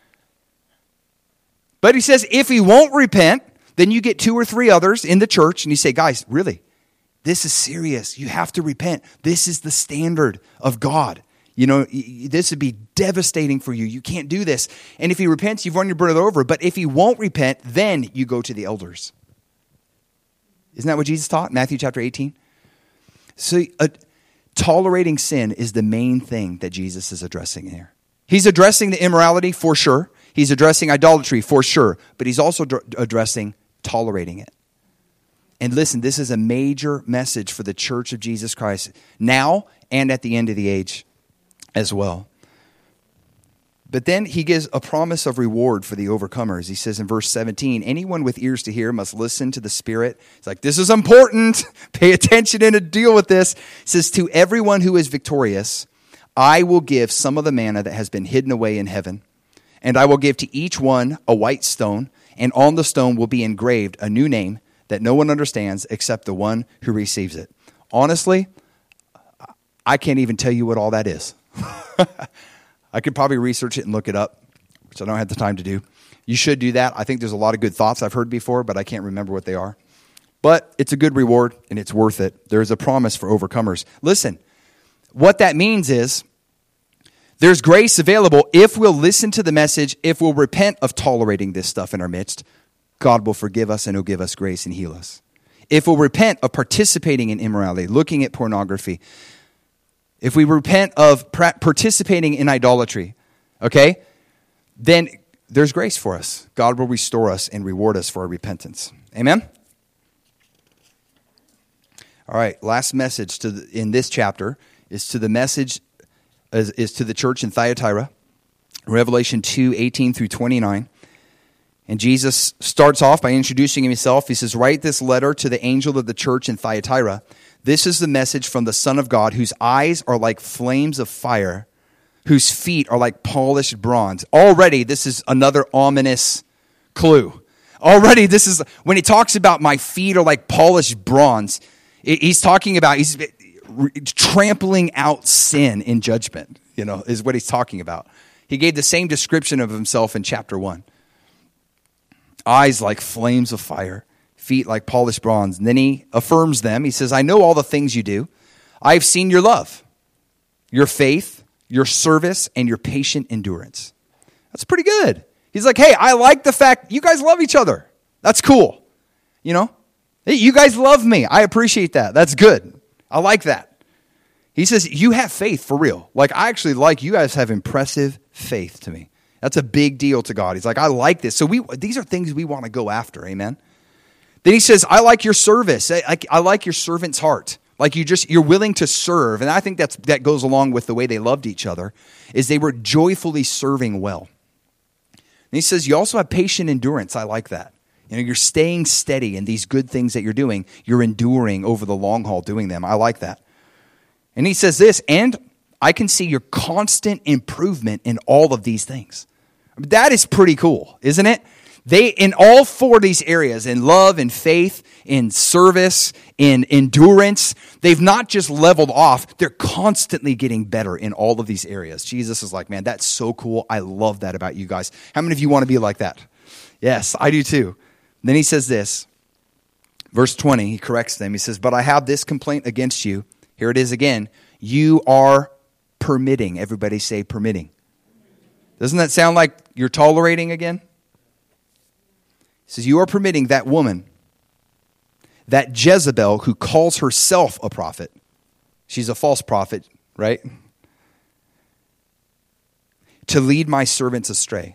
But he says, if he won't repent, then you get two or three others in the church and you say, guys, really, this is serious. You have to repent. This is the standard of God. You know, this would be devastating for you. You can't do this. And if he repents, you've won your brother over. But if he won't repent, then you go to the elders. Isn't that what Jesus taught? Matthew chapter eighteen. So uh, tolerating sin is the main thing that Jesus is addressing here. He's addressing the immorality for sure. He's addressing idolatry for sure. But he's also d- addressing tolerating it. And listen, this is a major message for the church of Jesus Christ now and at the end of the age as well. But then he gives a promise of reward for the overcomers. He says in verse seventeen, anyone with ears to hear must listen to the Spirit. It's like, this is important. Pay attention and deal with this. It says, to everyone who is victorious, I will give some of the manna that has been hidden away in heaven. And I will give to each one a white stone, and on the stone will be engraved a new name that no one understands except the one who receives it. Honestly, I can't even tell you what all that is. I could probably research it and look it up, which I don't have the time to do. You should do that. I think there's a lot of good thoughts I've heard before, but I can't remember what they are. But it's a good reward, and it's worth it. There's a promise for overcomers. Listen, what that means is there's grace available if we'll listen to the message, if we'll repent of tolerating this stuff in our midst. God will forgive us and he'll give us grace and heal us. If we'll repent of participating in immorality, looking at pornography, if we repent of participating in idolatry, okay, then there's grace for us. God will restore us and reward us for our repentance. Amen? All right, last message to the, in this chapter is to the message, is, is to the church in Thyatira, Revelation two, eighteen through twenty-nine. And Jesus starts off by introducing himself. He says, write this letter to the angel of the church in Thyatira. This is the message from the Son of God, whose eyes are like flames of fire, whose feet are like polished bronze. Already, this is another ominous clue. Already, this is, when he talks about my feet are like polished bronze, he's talking about, he's trampling out sin in judgment, you know, is what he's talking about. He gave the same description of himself in chapter one. Eyes like flames of fire, feet like polished bronze. And then he affirms them. He says, I know all the things you do. I've seen your love, your faith, your service, and your patient endurance. That's pretty good. He's like, hey, I like the fact you guys love each other. That's cool. You know, hey, you guys love me. I appreciate that. That's good. I like that. He says, you have faith for real. Like, I actually like you guys have impressive faith to me. That's a big deal to God. He's like, I like this. So we these are things we want to go after. Amen. Then he says, I like your service. I, I, I like your servant's heart. Like you just, you're willing to serve. And I think that's that goes along with the way they loved each other, is they were joyfully serving well. And he says, you also have patient endurance. I like that. You know, you're staying steady in these good things that you're doing. You're enduring over the long haul doing them. I like that. And he says this, and I can see your constant improvement in all of these things. That is pretty cool, isn't it? They, in all four of these areas, in love, in faith, in service, in endurance, they've not just leveled off, they're constantly getting better in all of these areas. Jesus is like, man, that's so cool. I love that about you guys. How many of you want to be like that? Yes, I do too. Then he says this, verse twenty, he corrects them. He says, but I have this complaint against you. Here it is again. You are permitting. Everybody say permitting. Doesn't that sound like you're tolerating again? He says, you are permitting that woman, that Jezebel, who calls herself a prophet. She's a false prophet, right? To lead my servants astray.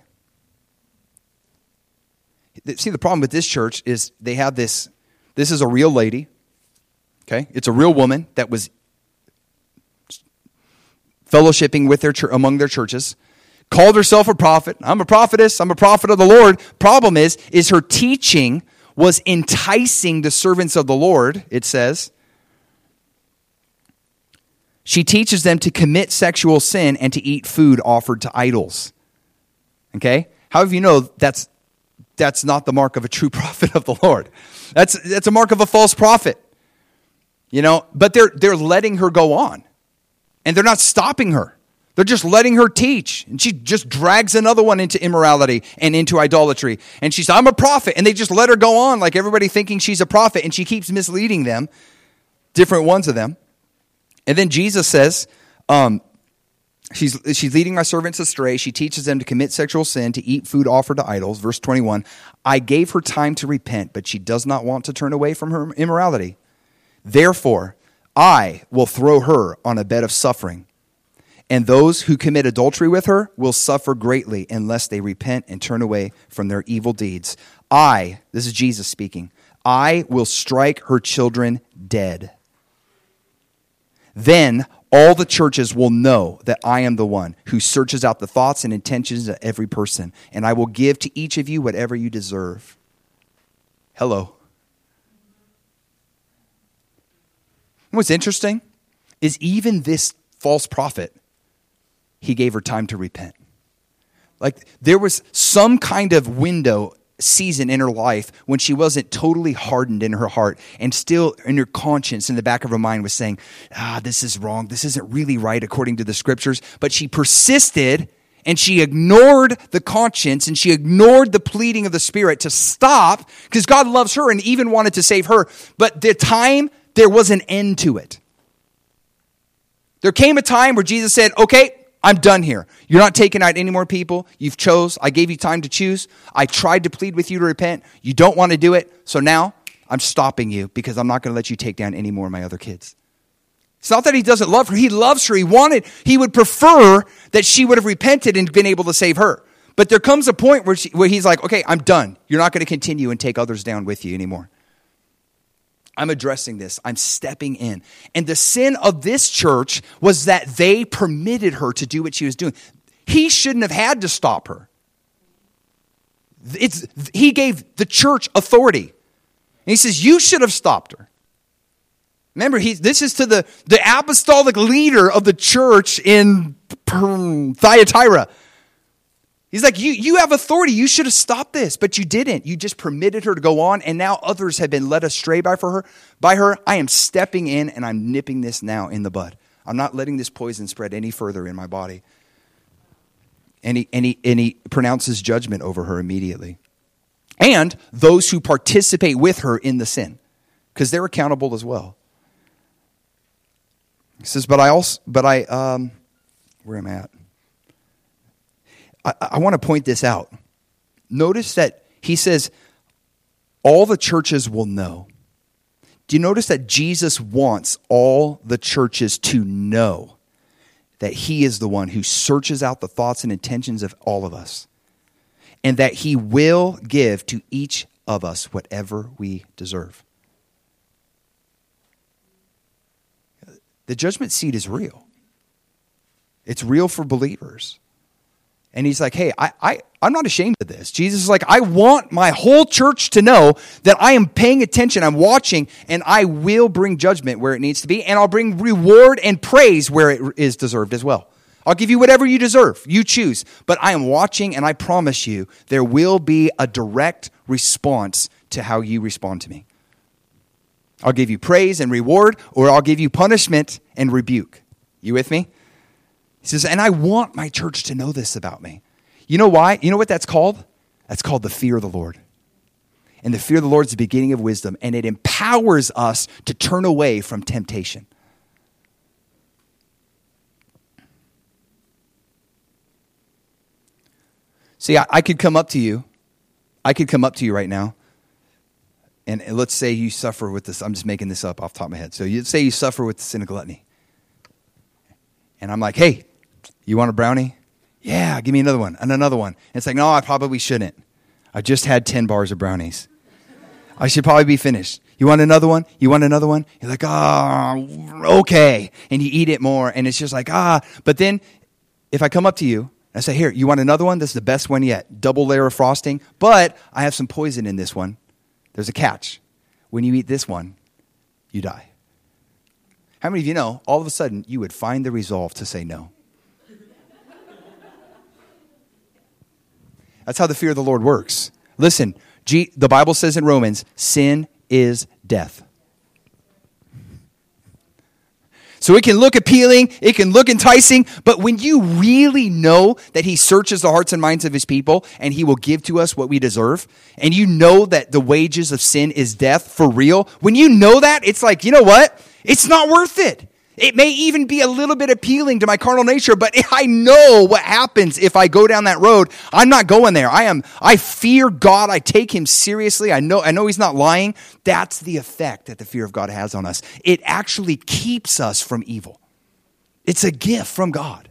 See, the problem with this church is they have this, this is a real lady, okay? It's a real woman that was fellowshipping with their among their churches. Called herself a prophet. I'm a prophetess. I'm a prophet of the Lord. Problem is, is her teaching was enticing the servants of the Lord, it says. She teaches them to commit sexual sin and to eat food offered to idols. Okay? How do you know that's that's not the mark of a true prophet of the Lord? That's that's a mark of a false prophet. You know, but they're they're letting her go on. And they're not stopping her. They're just letting her teach. And she just drags another one into immorality and into idolatry. And she says, I'm a prophet. And they just let her go on like everybody thinking she's a prophet. And she keeps misleading them, different ones of them. And then Jesus says, um, she's, she's leading my servants astray. She teaches them to commit sexual sin, to eat food offered to idols. Verse twenty-one, I gave her time to repent, but she does not want to turn away from her immorality. Therefore, I will throw her on a bed of suffering. And those who commit adultery with her will suffer greatly unless they repent and turn away from their evil deeds. I, this is Jesus speaking, I will strike her children dead. Then all the churches will know that I am the one who searches out the thoughts and intentions of every person, and I will give to each of you whatever you deserve. Hello. What's interesting is even this false prophet, he gave her time to repent. Like there was some kind of window, season in her life when she wasn't totally hardened in her heart and still in her conscience in the back of her mind was saying, ah, this is wrong. This isn't really right according to the scriptures. But she persisted and she ignored the conscience and she ignored the pleading of the Spirit to stop because God loves her and even wanted to save her. But the time, there was an end to it. There came a time where Jesus said, okay, I'm done here. You're not taking out any more people. You've chose. I gave you time to choose. I tried to plead with you to repent. You don't want to do it. So now I'm stopping you because I'm not going to let you take down any more of my other kids. It's not that he doesn't love her. He loves her. He wanted, he would prefer that she would have repented and been able to save her. But there comes a point where, she, where he's like, okay, I'm done. You're not going to continue and take others down with you anymore. I'm addressing this. I'm stepping in. And the sin of this church was that they permitted her to do what she was doing. He shouldn't have had to stop her. It's, he gave the church authority. And he says, you should have stopped her. Remember, he, this is to the, the apostolic leader of the church in Thyatira. He's like, you, you have authority. You should have stopped this, but you didn't. You just permitted her to go on, and now others have been led astray by for her. By her, I am stepping in, and I'm nipping this now in the bud. I'm not letting this poison spread any further in my body. And he, and he, and he pronounces judgment over her immediately. And those who participate with her in the sin, because they're accountable as well. He says, but I also, but I, um, where am I at? I, I want to point this out. Notice that he says, all the churches will know. Do you notice that Jesus wants all the churches to know that he is the one who searches out the thoughts and intentions of all of us, and that he will give to each of us whatever we deserve? The judgment seat is real. It's real for believers. And he's like, hey, I, I, I'm not ashamed of this. Jesus is like, I want my whole church to know that I am paying attention, I'm watching, and I will bring judgment where it needs to be, and I'll bring reward and praise where it is deserved as well. I'll give you whatever you deserve. You choose. But I am watching, and I promise you, there will be a direct response to how you respond to me. I'll give you praise and reward, or I'll give you punishment and rebuke. You with me? He says, and I want my church to know this about me. You know why? You know what that's called? That's called the fear of the Lord. And the fear of the Lord is the beginning of wisdom, and it empowers us to turn away from temptation. See, I, I could come up to you. I could come up to you right now. And let's say you suffer with this. I'm just making this up off the top of my head. So you say you suffer with the sin of gluttony. And I'm like, hey, you want a brownie? Yeah, give me another one and another one. And it's like, no, I probably shouldn't. I just had ten bars of brownies. I should probably be finished. You want another one? You want another one? You're like, ah, oh, okay. And you eat it more. And it's just like, ah. But then if I come up to you and I say, here, you want another one? This is the best one yet. Double layer of frosting. But I have some poison in this one. There's a catch. When you eat this one, you die. How many of you know, all of a sudden, you would find the resolve to say no? That's how the fear of the Lord works. Listen, G- the Bible says in Romans, sin is death. So it can look appealing, it can look enticing, but when you really know that he searches the hearts and minds of his people and he will give to us what we deserve, and you know that the wages of sin is death for real, when you know that, it's like, you know what? It's not worth it. It may even be a little bit appealing to my carnal nature, but I know what happens if I go down that road. I'm not going there. I am. I fear God. I take him seriously. I know. I know he's not lying. That's the effect that the fear of God has on us. It actually keeps us from evil. It's a gift from God.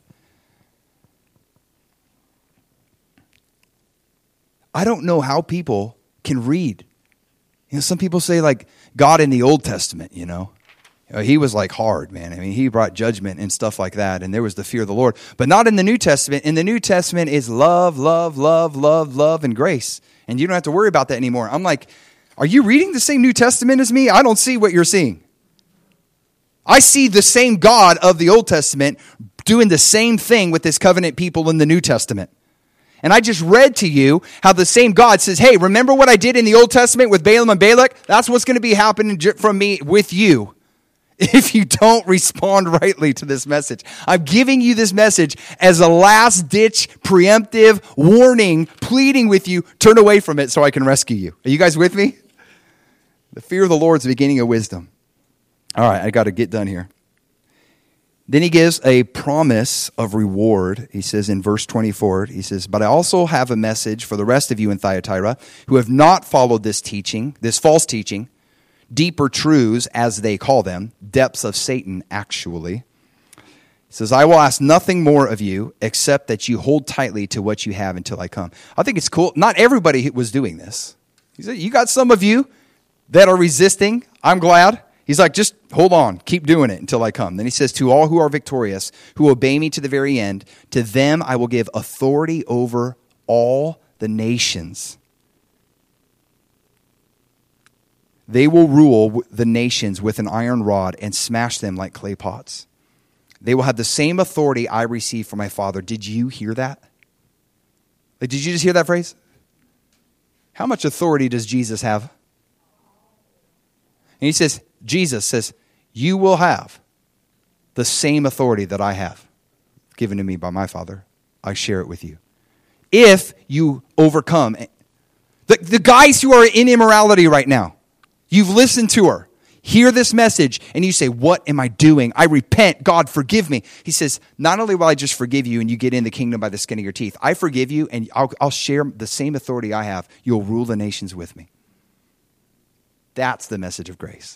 I don't know how people can read You know, some people say like God in the Old Testament, you know. You know, he was like hard, man. I mean, he brought judgment and stuff like that, and there was the fear of the Lord. But not in the New Testament. In the New Testament is love, love, love, love, love, and grace. And you don't have to worry about that anymore. I'm like, are you reading the same New Testament as me? I don't see what you're seeing. I see the same God of the Old Testament doing the same thing with his covenant people in the New Testament. And I just read to you how the same God says, hey, remember what I did in the Old Testament with Balaam and Balak? That's what's going to be happening from me with you if you don't respond rightly to this message. I'm giving you this message as a last-ditch, preemptive warning, pleading with you, turn away from it so I can rescue you. Are you guys with me? The fear of the Lord is the beginning of wisdom. All right, I got to get done here. Then he gives a promise of reward. He says in verse twenty-four, he says, but I also have a message for the rest of you in Thyatira who have not followed this teaching, this false teaching, deeper truths, as they call them, depths of Satan, actually. He says, I will ask nothing more of you except that you hold tightly to what you have until I come. I think it's cool. Not everybody was doing this. He said, you got some of you that are resisting. I'm glad. He's like, just hold on, keep doing it until I come. Then he says, to all who are victorious, who obey me to the very end, to them I will give authority over all the nations. They will rule the nations with an iron rod and smash them like clay pots. They will have the same authority I received from my Father. Did you hear that? Like, did you just hear that phrase? How much authority does Jesus have? And he says, Jesus says, you will have the same authority that I have given to me by my Father. I share it with you. If you overcome. The, the guys who are in immorality right now, you've listened to her, hear this message, and you say, what am I doing? I repent. God, forgive me. He says, not only will I just forgive you and you get in the kingdom by the skin of your teeth, I forgive you and I'll, I'll share the same authority I have. You'll rule the nations with me. That's the message of grace.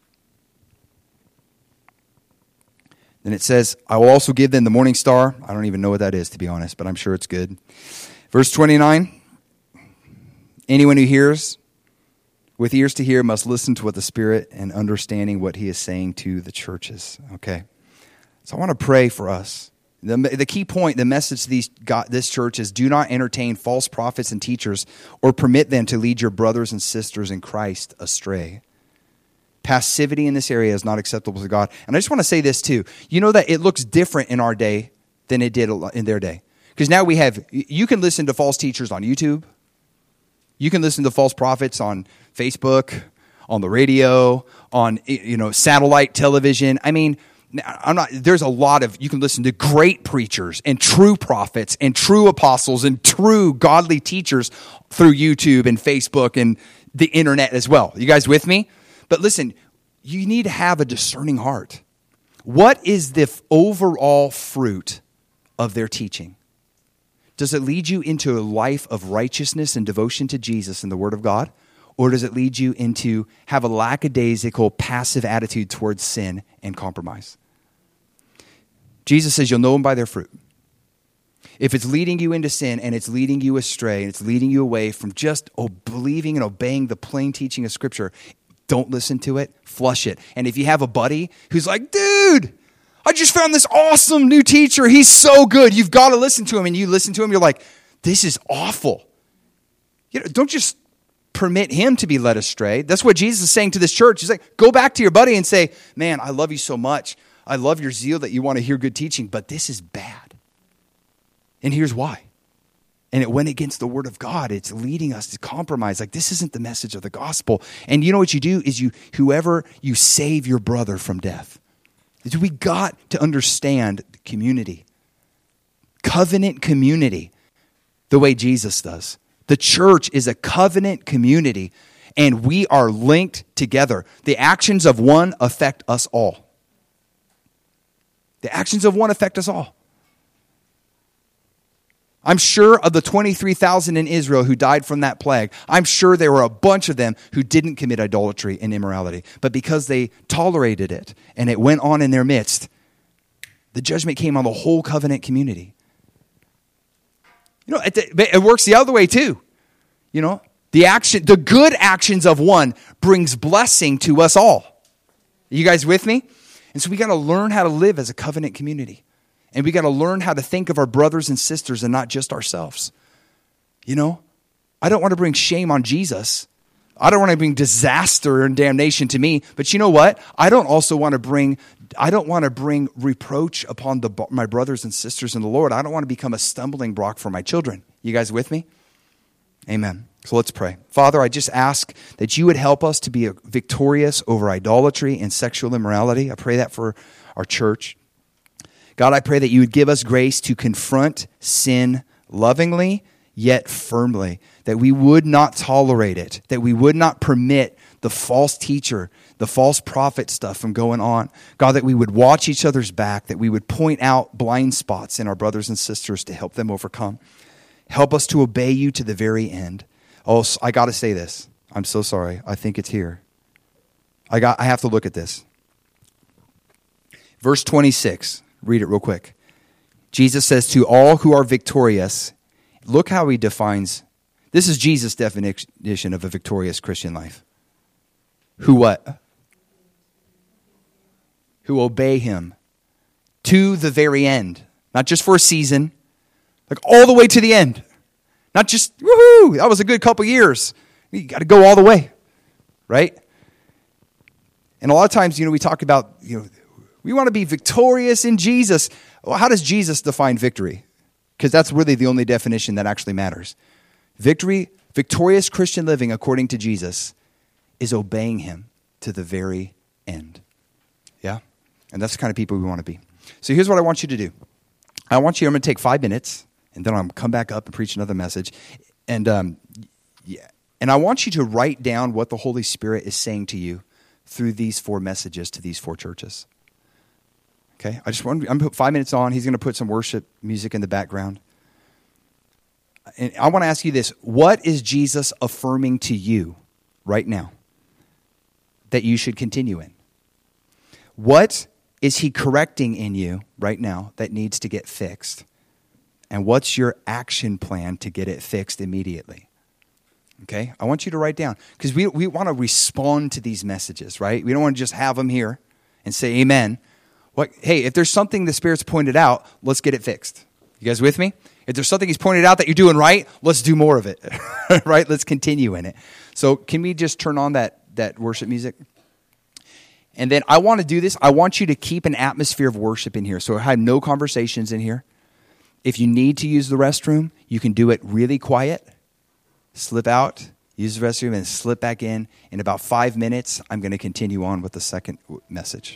Then it says, I will also give them the morning star. I don't even know what that is, to be honest, but I'm sure it's good. Verse twenty-nine, anyone who hears with ears to hear must listen to what the Spirit and understanding what he is saying to the churches. Okay. So I want to pray for us. The, the key point, the message to these God, this church is do not entertain false prophets and teachers or permit them to lead your brothers and sisters in Christ astray. Passivity in this area is not acceptable to God. And I just want to say this too. You know that it looks different in our day than it did in their day. Because now we have, you can listen to false teachers on YouTube. You can listen to false prophets on Facebook, on the radio, on, you know, satellite television. I mean, I'm not, there's a lot of, you can listen to great preachers and true prophets and true apostles and true godly teachers through YouTube and Facebook and the internet as well. You guys with me? But listen, you need to have a discerning heart. What is the overall fruit of their teaching? Does it lead you into a life of righteousness and devotion to Jesus and the Word of God? Or does it lead you into have a lackadaisical, passive attitude towards sin and compromise? Jesus says you'll know them by their fruit. If it's leading you into sin and it's leading you astray and it's leading you away from just believing and obeying the plain teaching of Scripture, don't listen to it, flush it. And if you have a buddy who's like, dude, I just found this awesome new teacher. He's so good. You've got to listen to him. And you listen to him, you're like, this is awful. You know, don't just permit him to be led astray. That's what Jesus is saying to this church. He's like, go back to your buddy and say, man, I love you so much. I love your zeal that you want to hear good teaching, but this is bad. And here's why. And it went against the Word of God. It's leading us to compromise. Like, this isn't the message of the gospel. And you know what you do is you, whoever you save your brother from death. We got to understand community. Covenant community. The way Jesus does. The church is a covenant community. And we are linked together. The actions of one affect us all. The actions of one affect us all. I'm sure of the twenty-three thousand in Israel who died from that plague, I'm sure there were a bunch of them who didn't commit idolatry and immorality. But because they tolerated it and it went on in their midst, the judgment came on the whole covenant community. You know, it, it works the other way too. You know, The action, the good actions of one brings blessing to us all. You guys with me? And so we got to learn how to live as a covenant community. And we got to learn how to think of our brothers and sisters and not just ourselves. You know, I don't want to bring shame on Jesus. I don't want to bring disaster and damnation to me. But you know what? I don't also want to bring, I don't want to bring reproach upon the, my brothers and sisters in the Lord. I don't want to become a stumbling block for my children. You guys with me? Amen. So let's pray. Father, I just ask that you would help us to be victorious over idolatry and sexual immorality. I pray that for our church. God, I pray that you would give us grace to confront sin lovingly, yet firmly, that we would not tolerate it, that we would not permit the false teacher, the false prophet stuff from going on. God, that we would watch each other's back, that we would point out blind spots in our brothers and sisters to help them overcome. Help us to obey you to the very end. Oh, I got to say this. I'm so sorry. I think it's here. I got. I have to look at this. Verse twenty-six. Read it real quick. Jesus says, to all who are victorious, look how he defines, this is Jesus' definition of a victorious Christian life. Who what? Who obey him to the very end. Not just for a season, like all the way to the end. Not just, woohoo, that was a good couple years. You got to go all the way, right? And a lot of times, you know, we talk about, you know, we want to be victorious in Jesus. Well, how does Jesus define victory? Because that's really the only definition that actually matters. Victory, victorious Christian living according to Jesus is obeying him to the very end. Yeah? And that's the kind of people we want to be. So here's what I want you to do. I want you, I'm going to take five minutes, and then I'll come back up and preach another message. And um, yeah, and I want you to write down what the Holy Spirit is saying to you through these four messages to these four churches. Okay, I just want, I'm going to put five minutes on. He's going to put some worship music in the background. And I want to ask you this. What is Jesus affirming to you right now that you should continue in? What is he correcting in you right now that needs to get fixed? And what's your action plan to get it fixed immediately? Okay, I want you to write down. Because we, we want to respond to these messages, right? We don't want to just have them here and say amen. What, hey, if there's something the Spirit's pointed out, let's get it fixed. You guys with me? If there's something he's pointed out that you're doing right, let's do more of it, right? Let's continue in it. So can we just turn on that, that worship music? And then I want to do this. I want you to keep an atmosphere of worship in here. So I have no conversations in here. If you need to use the restroom, you can do it really quiet. Slip out, use the restroom, and slip back in. In about five minutes, I'm going to continue on with the second message.